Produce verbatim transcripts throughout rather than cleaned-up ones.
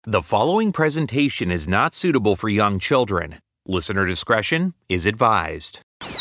The following presentation is not suitable for young children. Listener discretion is advised.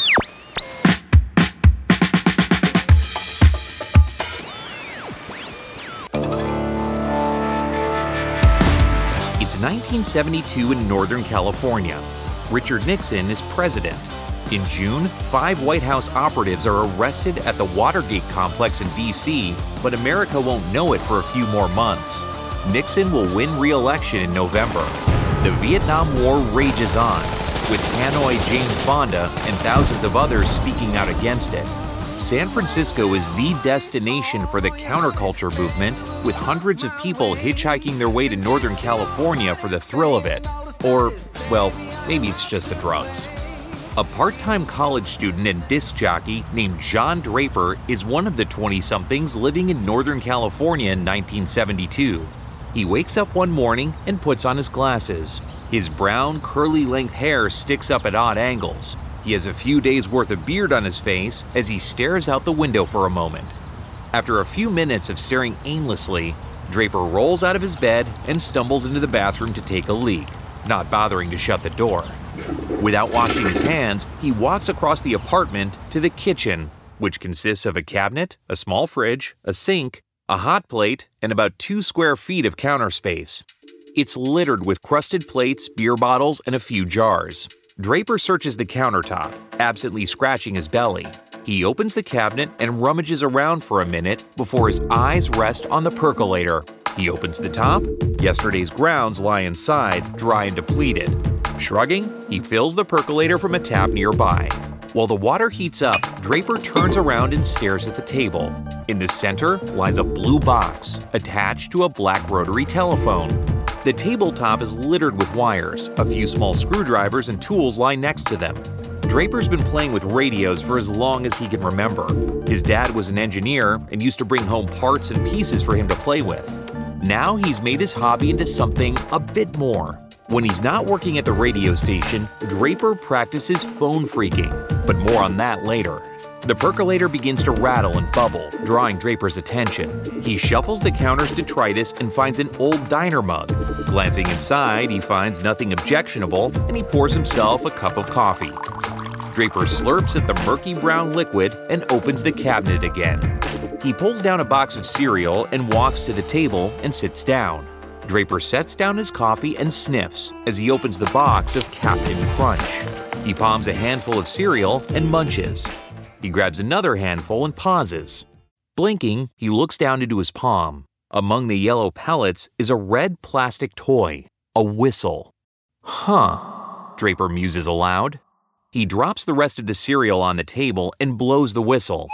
It's nineteen seventy-two in Northern California. Richard Nixon is president. In June, five White House operatives are arrested at the Watergate complex in D C, but America won't know it for a few more months. Nixon will win re-election in November. The Vietnam War rages on, with Hanoi Jane Fonda and thousands of others speaking out against it. San Francisco is the destination for the counterculture movement, with hundreds of people hitchhiking their way to Northern California for the thrill of it. Or, well, maybe it's just the drugs. A part-time college student and disc jockey named John Draper is one of the twenty-somethings living in Northern California in nineteen seventy-two. He wakes up one morning and puts on his glasses. His brown, curly-length hair sticks up at odd angles. He has a few days' worth of beard on his face as he stares out the window for a moment. After a few minutes of staring aimlessly, Draper rolls out of his bed and stumbles into the bathroom to take a leak, not bothering to shut the door. Without washing his hands, he walks across the apartment to the kitchen, which consists of a cabinet, a small fridge, a sink, a hot plate, and about two square feet of counter space. It's littered with crusted plates, beer bottles, and a few jars. Draper searches the countertop, absently scratching his belly. He opens the cabinet and rummages around for a minute before his eyes rest on the percolator. He opens the top. Yesterday's grounds lie inside, dry and depleted. Shrugging, he fills the percolator from a tap nearby. While the water heats up, Draper turns around and stares at the table. In the center lies a blue box attached to a black rotary telephone. The tabletop is littered with wires. A few small screwdrivers and tools lie next to them. Draper's been playing with radios for as long as he can remember. His dad was an engineer and used to bring home parts and pieces for him to play with. Now he's made his hobby into something a bit more. When he's not working at the radio station, Draper practices phone phreaking, but more on that later. The percolator begins to rattle and bubble, drawing Draper's attention. He shuffles the counters detritus and finds an old diner mug. Glancing inside, he finds nothing objectionable, and he pours himself a cup of coffee. Draper slurps at the murky brown liquid and opens the cabinet again. He pulls down a box of cereal and walks to the table and sits down. Draper sets down his coffee and sniffs as he opens the box of Captain Crunch. He palms a handful of cereal and munches. He grabs another handful and pauses. Blinking, he looks down into his palm. Among the yellow pellets is a red plastic toy, a whistle. Huh, Draper muses aloud. He drops the rest of the cereal on the table and blows the whistle.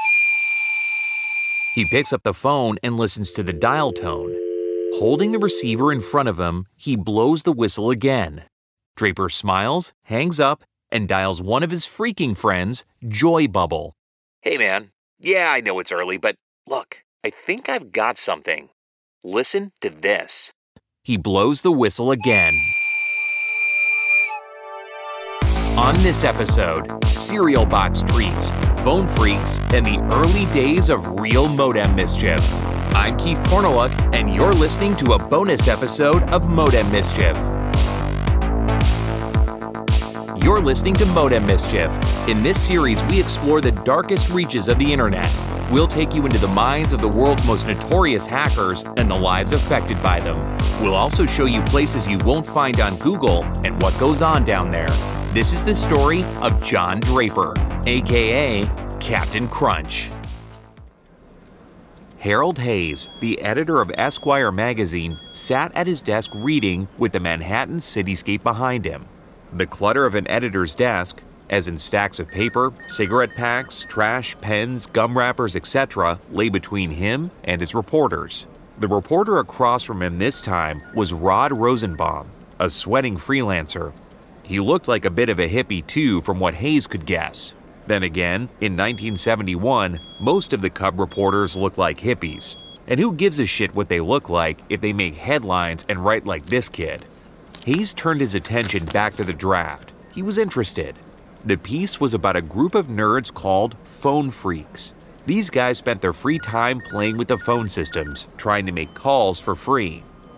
He picks up the phone and listens to the dial tone. Holding the receiver in front of him, he blows the whistle again. Draper smiles, hangs up, and dials one of his phreaking friends, Joy Bubble. Hey man, yeah, I know it's early, but look, I think I've got something. Listen to this. He blows the whistle again. On this episode, cereal box treats, phone phreaks, and the early days of real modem mischief. I'm Keith Corneluk, and you're listening to a bonus episode of Modem Mischief. You're listening to Modem Mischief. In this series, we explore the darkest reaches of the internet. We'll take you into the minds of the world's most notorious hackers and the lives affected by them. We'll also show you places you won't find on Google and what goes on down there. This is the story of John Draper, aka Captain Crunch. Harold Hayes, the editor of Esquire magazine, sat at his desk reading with the Manhattan cityscape behind him. The clutter of an editor's desk, as in stacks of paper, cigarette packs, trash, pens, gum wrappers, et cetera, lay between him and his reporters. The reporter across from him this time was Rod Rosenbaum, a sweating freelancer. He looked like a bit of a hippie too, from what Hayes could guess. Then again, in nineteen seventy-one, most of the Cub reporters looked like hippies. And who gives a shit what they look like if they make headlines and write like this kid? Hayes turned his attention back to the draft. He was interested. The piece was about a group of nerds called phone phreaks. These guys spent their free time playing with the phone systems, trying to make calls for free.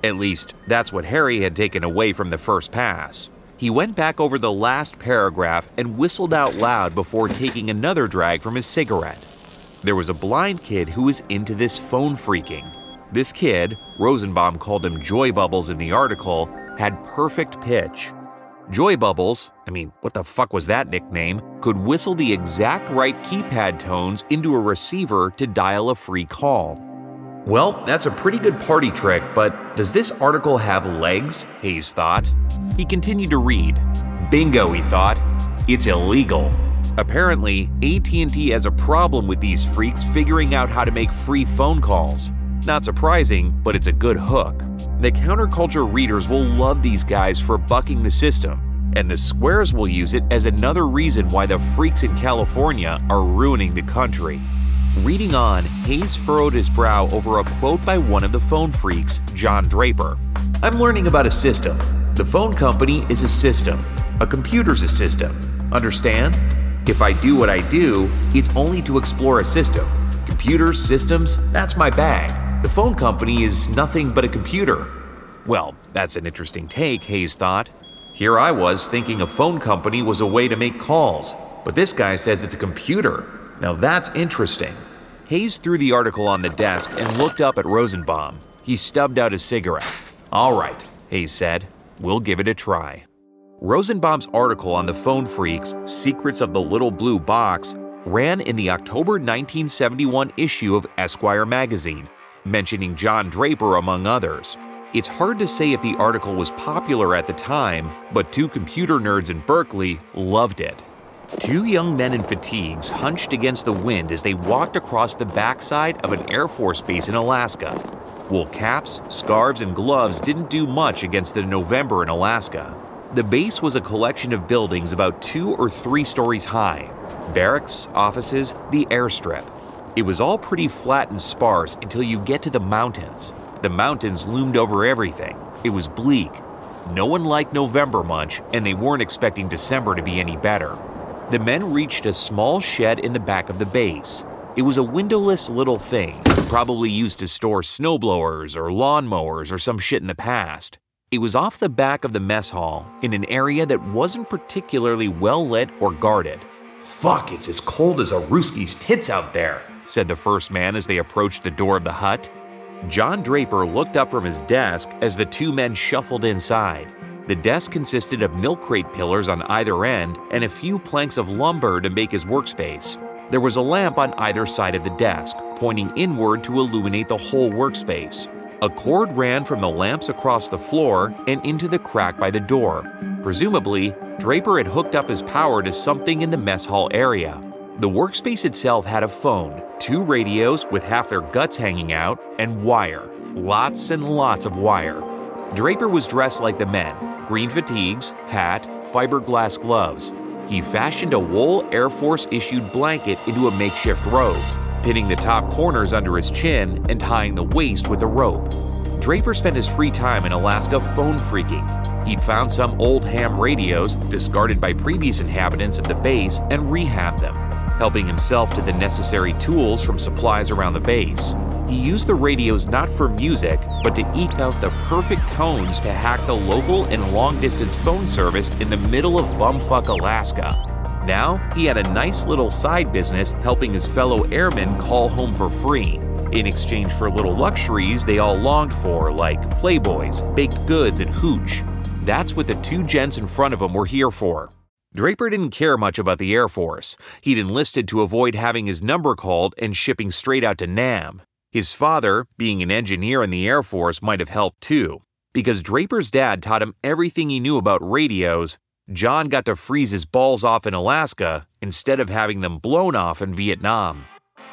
At least, that's what Harry had taken away from the first pass. He went back over the last paragraph and whistled out loud before taking another drag from his cigarette. There was a blind kid who was into this phone freaking. This kid, Rosenbaum called him Joy Bubbles in the article, had perfect pitch. Joy Bubbles, I mean, what the fuck was that nickname, could whistle the exact right keypad tones into a receiver to dial a free call. Well, that's a pretty good party trick, but does this article have legs? Hayes thought. He continued to read. Bingo, he thought. It's illegal. Apparently, A T and T has a problem with these freaks figuring out how to make free phone calls. Not surprising, but it's a good hook. The counterculture readers will love these guys for bucking the system, and the squares will use it as another reason why the freaks in California are ruining the country. Reading on, Hayes furrowed his brow over a quote by one of the phone freaks, John Draper. I'm learning about a system. The phone company is a system. A computer's a system. Understand? If I do what I do, it's only to explore a system. Computers, systems, that's my bag. The phone company is nothing but a computer. Well, that's an interesting take, Hayes thought. Here I was thinking a phone company was a way to make calls, but this guy says it's a computer. Now that's interesting. Hayes threw the article on the desk and looked up at Rosenbaum. He stubbed out a cigarette. All right, Hayes said. We'll give it a try. Rosenbaum's article on the phone freaks, Secrets of the Little Blue Box, ran in the October nineteen seventy-one issue of Esquire magazine, mentioning John Draper among others. It's hard to say if the article was popular at the time, but two computer nerds in Berkeley loved it. Two young men in fatigues hunched against the wind as they walked across the backside of an Air Force base in Alaska. Wool caps, scarves, and gloves didn't do much against the November in Alaska. The base was a collection of buildings about two or three stories high. Barracks, offices, the airstrip. It was all pretty flat and sparse until you get to the mountains. The mountains loomed over everything. It was bleak. No one liked November much, and they weren't expecting December to be any better. The men reached a small shed in the back of the base. It was a windowless little thing, probably used to store snowblowers or lawnmowers or some shit in the past. It was off the back of the mess hall, in an area that wasn't particularly well lit or guarded. Fuck, it's as cold as a Ruski's tits out there, said the first man as they approached the door of the hut. John Draper looked up from his desk as the two men shuffled inside. The desk consisted of milk crate pillars on either end and a few planks of lumber to make his workspace. There was a lamp on either side of the desk, pointing inward to illuminate the whole workspace. A cord ran from the lamps across the floor and into the crack by the door. Presumably, Draper had hooked up his power to something in the mess hall area. The workspace itself had a phone, two radios with half their guts hanging out, and wire. Lots and lots of wire. Draper was dressed like the men, green fatigues, hat, fiberglass gloves. He fashioned a wool Air Force-issued blanket into a makeshift robe, pinning the top corners under his chin and tying the waist with a rope. Draper spent his free time in Alaska phone freaking. He'd found some old ham radios, discarded by previous inhabitants of the base, and rehabbed them, helping himself to the necessary tools from supplies around the base. He used the radios not for music, but to eke out the perfect tones to hack the local and long-distance phone service in the middle of bumfuck Alaska. Now, he had a nice little side business helping his fellow airmen call home for free, in exchange for little luxuries they all longed for, like Playboys, baked goods, and hooch. That's what the two gents in front of him were here for. Draper didn't care much about the Air Force. He'd enlisted to avoid having his number called and shipping straight out to Nam. His father, being an engineer in the Air Force, might have helped too. Because Draper's dad taught him everything he knew about radios, John got to freeze his balls off in Alaska instead of having them blown off in Vietnam.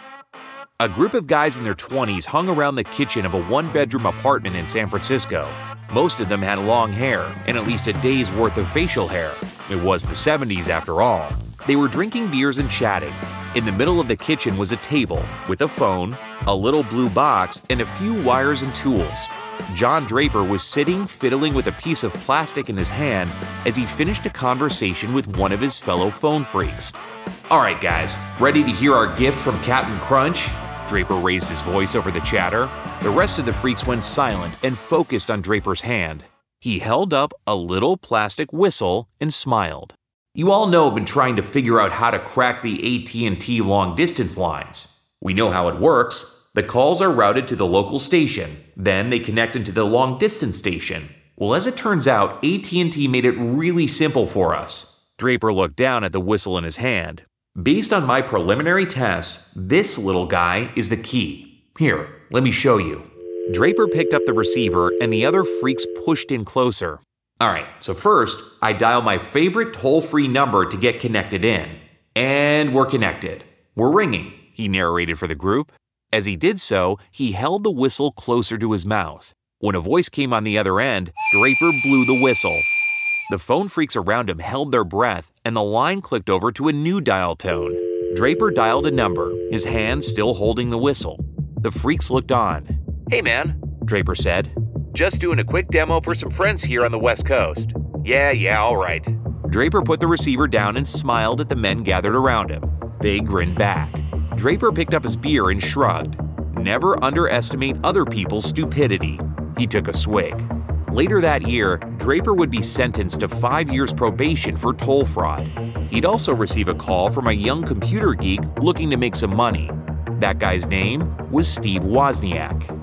A group of guys in their twenties hung around the kitchen of a one-bedroom apartment in San Francisco. Most of them had long hair and at least a day's worth of facial hair. It was the seventies after all. They were drinking beers and chatting. In the middle of the kitchen was a table with a phone, a little blue box, and a few wires and tools. John Draper was sitting fiddling with a piece of plastic in his hand as he finished a conversation with one of his fellow phone freaks. All right, guys, ready to hear our gift from Captain Crunch? Draper raised his voice over the chatter. The rest of the freaks went silent and focused on Draper's hand. He held up a little plastic whistle and smiled. You all know I've been trying to figure out how to crack the A T and T long-distance lines. We know how it works. The calls are routed to the local station. Then they connect into the long-distance station. Well, as it turns out, A T and T made it really simple for us. Draper looked down at the whistle in his hand. Based on my preliminary tests, this little guy is the key. Here, let me show you. Draper picked up the receiver and the other freaks pushed in closer. Alright, so first, I dial my favorite toll-free number to get connected in. And we're connected. We're ringing, he narrated for the group. As he did so, he held the whistle closer to his mouth. When a voice came on the other end, Draper blew the whistle. The phone freaks around him held their breath, and the line clicked over to a new dial tone. Draper dialed a number, his hand still holding the whistle. The freaks looked on. Hey man, Draper said. Just doing a quick demo for some friends here on the West Coast. Yeah, yeah, all right. Draper put the receiver down and smiled at the men gathered around him. They grinned back. Draper picked up his beer and shrugged. Never underestimate other people's stupidity. He took a swig. Later that year, Draper would be sentenced to five years probation for toll fraud. He'd also receive a call from a young computer geek looking to make some money. That guy's name was Steve Wozniak.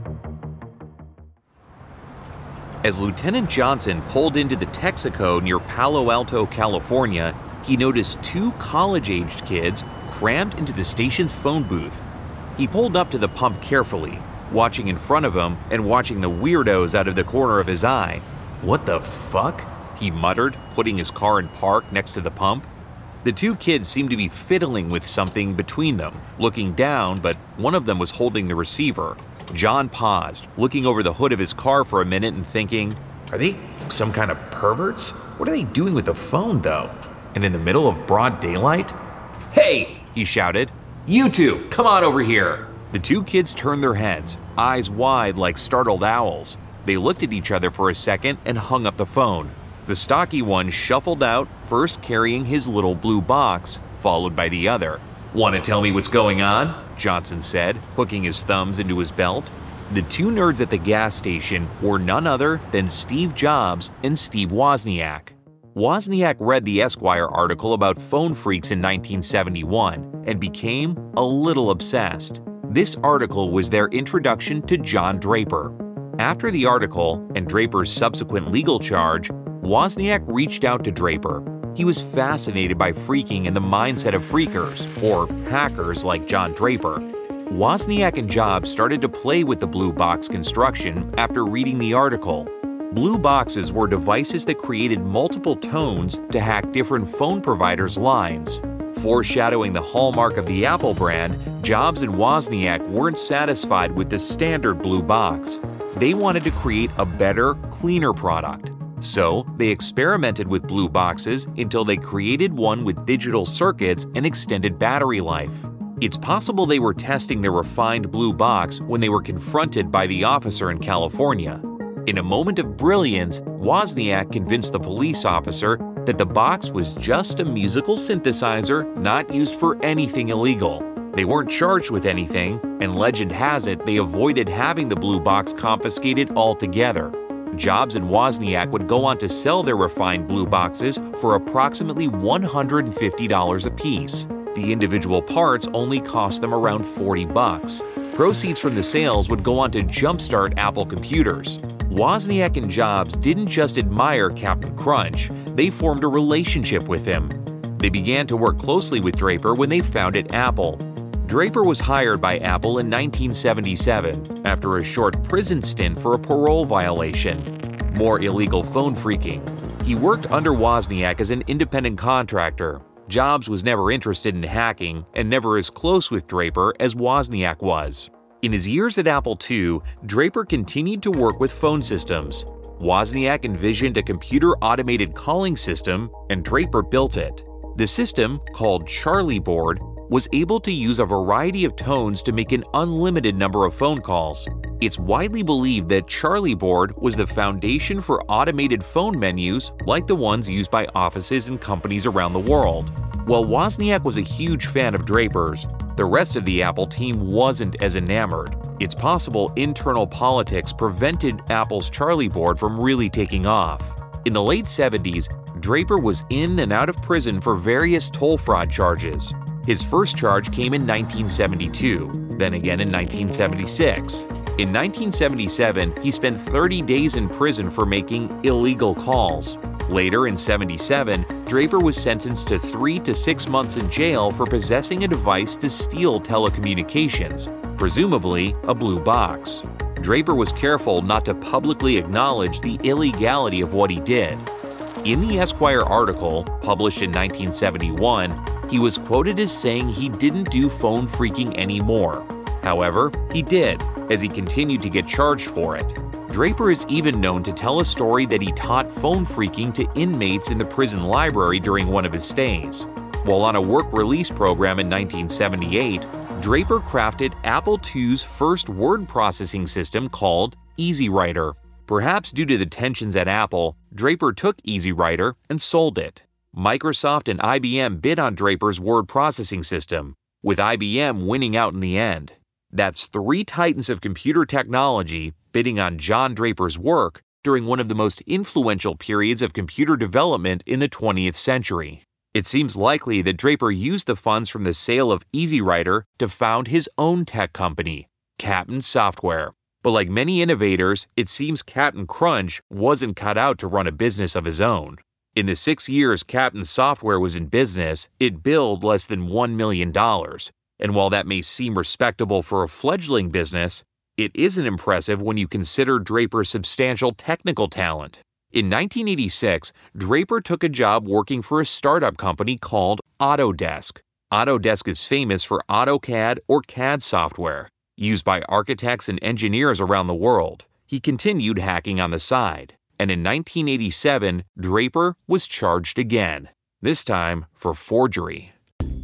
As Lieutenant Johnson pulled into the Texaco near Palo Alto, California, he noticed two college-aged kids crammed into the station's phone booth. He pulled up to the pump carefully, watching in front of him and watching the weirdos out of the corner of his eye. What the fuck? He muttered, putting his car in park next to the pump. The two kids seemed to be fiddling with something between them, looking down, but one of them was holding the receiver. John paused, looking over the hood of his car for a minute and thinking, are they some kind of perverts? What are they doing with the phone, though? And in the middle of broad daylight? Hey, he shouted. You two, come on over here. The two kids turned their heads, eyes wide like startled owls. They looked at each other for a second and hung up the phone. The stocky one shuffled out, first carrying his little blue box, followed by the other. Want to tell me what's going on? Johnson said, hooking his thumbs into his belt. The two nerds at the gas station were none other than Steve Jobs and Steve Wozniak. Wozniak read the Esquire article about phone freaks in nineteen seventy-one and became a little obsessed. This article was their introduction to John Draper. After the article and Draper's subsequent legal charge, Wozniak reached out to Draper. He was fascinated by freaking and the mindset of freakers, or hackers like John Draper. Wozniak and Jobs started to play with the blue box construction after reading the article. Blue boxes were devices that created multiple tones to hack different phone providers' lines. Foreshadowing the hallmark of the Apple brand, Jobs and Wozniak weren't satisfied with the standard blue box. They wanted to create a better, cleaner product. So, they experimented with blue boxes until they created one with digital circuits and extended battery life. It's possible they were testing their refined blue box when they were confronted by the officer in California. In a moment of brilliance, Wozniak convinced the police officer that the box was just a musical synthesizer not used for anything illegal. They weren't charged with anything, and legend has it they avoided having the blue box confiscated altogether. Jobs and Wozniak would go on to sell their refined blue boxes for approximately one hundred fifty dollars apiece. The individual parts only cost them around forty bucks. Proceeds from the sales would go on to jumpstart Apple computers. Wozniak and Jobs didn't just admire Captain Crunch, they formed a relationship with him. They began to work closely with Draper when they founded Apple. Draper was hired by Apple in nineteen seventy-seven after a short prison stint for a parole violation. More illegal phone freaking. He worked under Wozniak as an independent contractor. Jobs was never interested in hacking and never as close with Draper as Wozniak was. In his years at Apple two, Draper continued to work with phone systems. Wozniak envisioned a computer-automated calling system, and Draper built it. The system, called Charlie Board, was able to use a variety of tones to make an unlimited number of phone calls. It's widely believed that Charlie Board was the foundation for automated phone menus like the ones used by offices and companies around the world. While Wozniak was a huge fan of Draper's, The rest of the Apple team wasn't as enamored. It's possible internal politics prevented Apple's Charlie board from really taking off. In the late seventies, Draper was in and out of prison for various toll fraud charges. His first charge came in nineteen seventy-two, then again in nineteen seventy-six. In nineteen seventy-seven, he spent thirty days in prison for making illegal calls. Later, in seventy-seven, Draper was sentenced to three to six months in jail for possessing a device to steal telecommunications, presumably a blue box. Draper was careful not to publicly acknowledge the illegality of what he did. In the Esquire article, published in nineteen seventy-one, he was quoted as saying he didn't do phone phreaking anymore. However, he did, as he continued to get charged for it. Draper is even known to tell a story that he taught phone phreaking to inmates in the prison library during one of his stays. While on a work release program in nineteen seventy-eight, Draper crafted Apple two's first word processing system called EasyWriter. Perhaps due to the tensions at Apple, Draper took EasyWriter and sold it. Microsoft and I B M bid on Draper's word processing system, with I B M winning out in the end. That's three titans of computer technology bidding on John Draper's work during one of the most influential periods of computer development in the twentieth century. It seems likely that Draper used the funds from the sale of EasyWriter to found his own tech company, Captain Software. But like many innovators, it seems Captain Crunch wasn't cut out to run a business of his own. In the six years Captain Software was in business, it billed less than one million dollars. And while that may seem respectable for a fledgling business, it isn't impressive when you consider Draper's substantial technical talent. In nineteen eighty-six, Draper took a job working for a startup company called Autodesk. Autodesk is famous for AutoCAD or C A D software, used by architects and engineers around the world. He continued hacking on the side, and in nineteen eighty-seven, Draper was charged again, this time for forgery.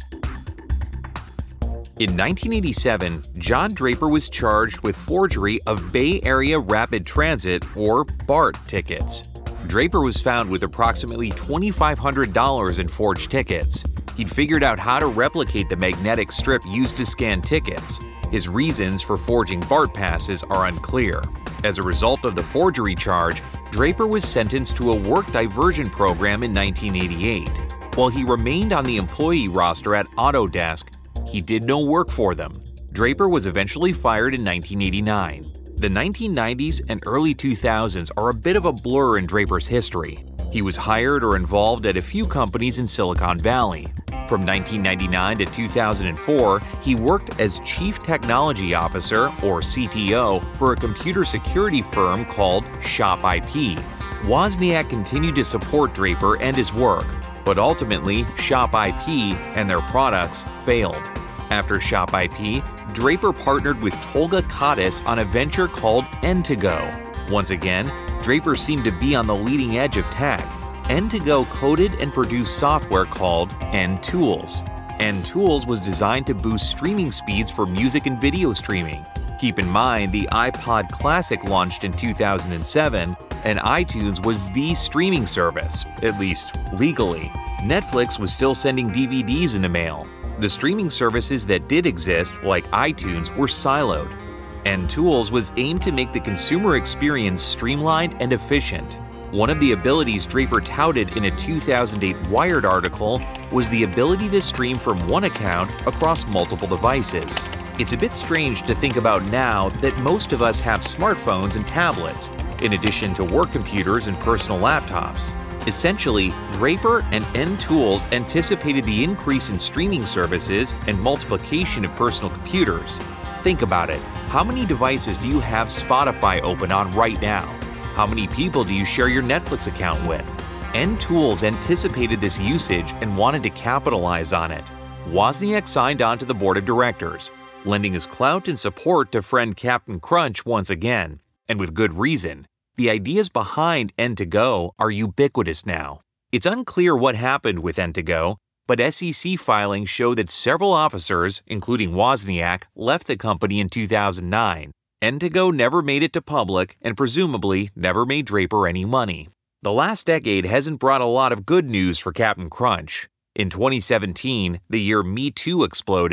In nineteen eighty-seven, John Draper was charged with forgery of Bay Area Rapid Transit, or BART, tickets. Draper was found with approximately two thousand five hundred dollars in forged tickets. He'd figured out how to replicate the magnetic strip used to scan tickets. His reasons for forging BART passes are unclear. As a result of the forgery charge, Draper was sentenced to a work diversion program in nineteen eighty-eight. While he remained on the employee roster at Autodesk, he did no work for them. Draper was eventually fired in nineteen eighty-nine. The nineteen nineties and early two thousands are a bit of a blur in Draper's history. He was hired or involved at a few companies in Silicon Valley. From nineteen ninety-nine to two thousand four, he worked as Chief Technology Officer, or C T O, for a computer security firm called Shop I P. Wozniak continued to support Draper and his work, but ultimately, Shop I P and their products failed. After Shop I P, Draper partnered with Tolga Kadis on a venture called N two Go. Once again, Draper seemed to be on the leading edge of tech. N two Go coded and produced software called N-Tools. N-Tools was designed to boost streaming speeds for music and video streaming. Keep in mind, the iPod Classic launched in two thousand seven, and iTunes was the streaming service, at least legally. Netflix was still sending D V Ds in the mail. The streaming services that did exist, like iTunes, were siloed. N-Tools was aimed to make the consumer experience streamlined and efficient. One of the abilities Draper touted in a two thousand eight Wired article was the ability to stream from one account across multiple devices. It's a bit strange to think about now that most of us have smartphones and tablets, in addition to work computers and personal laptops. Essentially, Draper and N-Tools anticipated the increase in streaming services and multiplication of personal computers. Think about it. How many devices do you have Spotify open on right now? How many people do you share your Netflix account with? N-Tools anticipated this usage and wanted to capitalize on it. Wozniak signed on to the board of directors, lending his clout and support to friend Captain Crunch once again, and with good reason. The ideas behind N two Go are ubiquitous now. It's unclear what happened with N two Go, but S E C filings show that several officers, including Wozniak, left the company in two thousand nine. N two Go never made it to public and presumably never made Draper any money. The last decade hasn't brought a lot of good news for Captain Crunch. In twenty seventeen, the year Me Too exploded,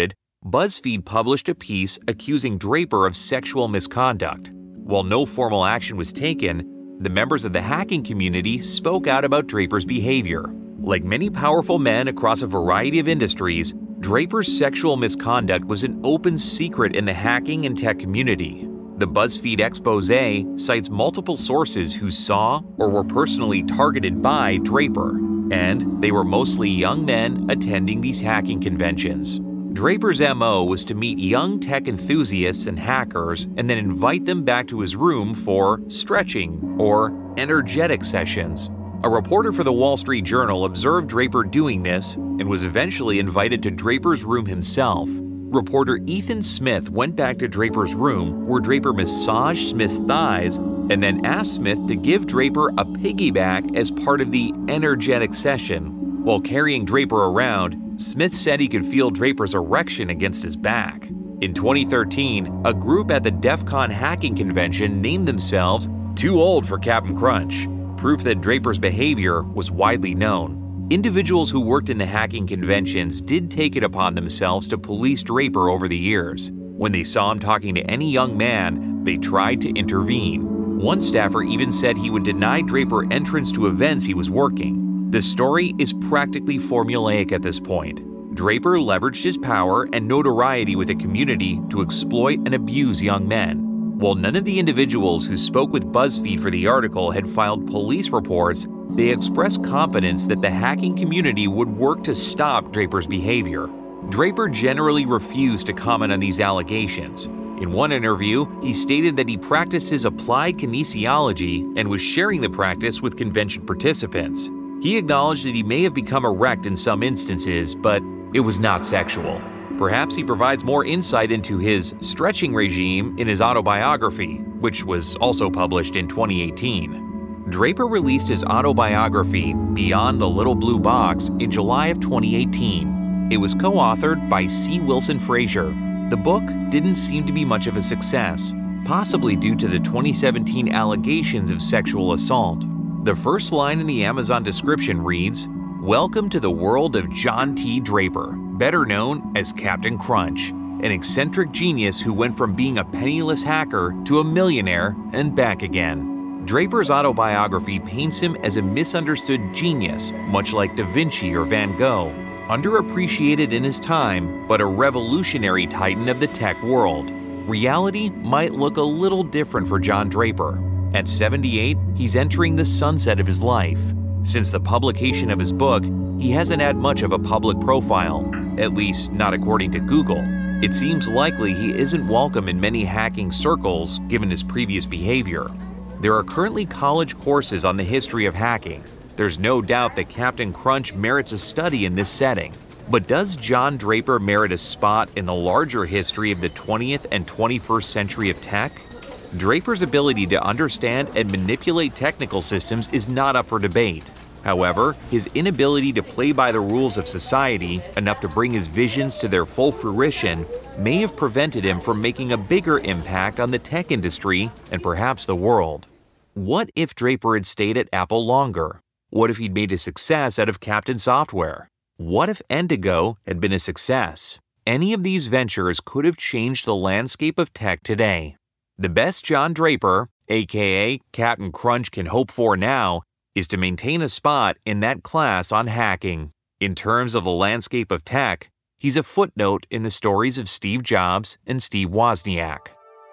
BuzzFeed published a piece accusing Draper of sexual misconduct. While no formal action was taken, the members of the hacking community spoke out about Draper's behavior. Like many powerful men across a variety of industries, Draper's sexual misconduct was an open secret in the hacking and tech community. The BuzzFeed expose cites multiple sources who saw or were personally targeted by Draper, and they were mostly young men attending these hacking conventions. Draper's M O was to meet young tech enthusiasts and hackers and then invite them back to his room for stretching or energetic sessions. A reporter for the Wall Street Journal observed Draper doing this and was eventually invited to Draper's room himself. Reporter Ethan Smith went back to Draper's room where Draper massaged Smith's thighs and then asked Smith to give Draper a piggyback as part of the energetic session. While carrying Draper around, Smith said he could feel Draper's erection against his back. In twenty thirteen, a group at the DEF CON hacking convention named themselves Too Old for Captain Crunch, proof that Draper's behavior was widely known. Individuals who worked in the hacking conventions did take it upon themselves to police Draper over the years. When they saw him talking to any young man, they tried to intervene. One staffer even said he would deny Draper entrance to events he was working. The story is practically formulaic at this point. Draper leveraged his power and notoriety with the community to exploit and abuse young men. While none of the individuals who spoke with BuzzFeed for the article had filed police reports, they expressed confidence that the hacking community would work to stop Draper's behavior. Draper generally refused to comment on these allegations. In one interview, he stated that he practices applied kinesiology and was sharing the practice with convention participants. He acknowledged that he may have become erect in some instances, but it was not sexual. Perhaps he provides more insight into his stretching regime in his autobiography, which was also published in twenty eighteen. Draper released his autobiography, Beyond the Little Blue Box, in July of twenty eighteen. It was co-authored by C. Wilson Fraser. The book didn't seem to be much of a success, possibly due to the twenty seventeen allegations of sexual assault. The first line in the Amazon description reads, "Welcome to the world of John T. Draper, better known as Captain Crunch, an eccentric genius who went from being a penniless hacker to a millionaire and back again." Draper's autobiography paints him as a misunderstood genius, much like Da Vinci or Van Gogh, underappreciated in his time, but a revolutionary titan of the tech world. Reality might look a little different for John Draper. At seventy-eight, he's entering the sunset of his life. Since the publication of his book, he hasn't had much of a public profile, at least not according to Google. It seems likely he isn't welcome in many hacking circles given his previous behavior. There are currently college courses on the history of hacking. There's no doubt that Captain Crunch merits a study in this setting. But does John Draper merit a spot in the larger history of the twentieth and twenty-first century of tech? Draper's ability to understand and manipulate technical systems is not up for debate. However, his inability to play by the rules of society enough to bring his visions to their full fruition may have prevented him from making a bigger impact on the tech industry and perhaps the world. What if Draper had stayed at Apple longer? What if he'd made a success out of Captain Software? What if Endigo had been a success? Any of these ventures could have changed the landscape of tech today. The best John Draper, aka Captain Crunch, can hope for now is to maintain a spot in that class on hacking. In terms of the landscape of tech, he's a footnote in the stories of Steve Jobs and Steve Wozniak.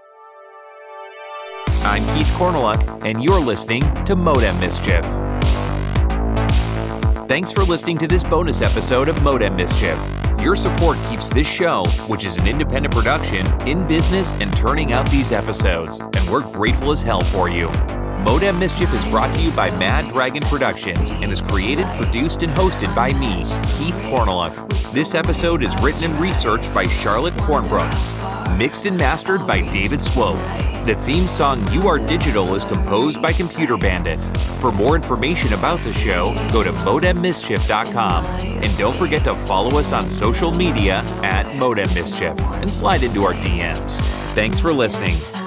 I'm Keith Korneluk, and you're listening to Modem Mischief. Thanks for listening to this bonus episode of Modem Mischief. Your support keeps this show, which is an independent production, in business and turning out these episodes, and we're grateful as hell for you. Modem Mischief is brought to you by Mad Dragon Productions and is created, produced, and hosted by me, Keith Korneluk. This episode is written and researched by Charlotte Kornbrooks. Mixed and mastered by David Swope. The theme song You Are Digital is composed by Computer Bandit. For more information about the show, go to modem mischief dot com. And don't forget to follow us on social media at Modem Mischief and slide into our D Ms. Thanks for listening.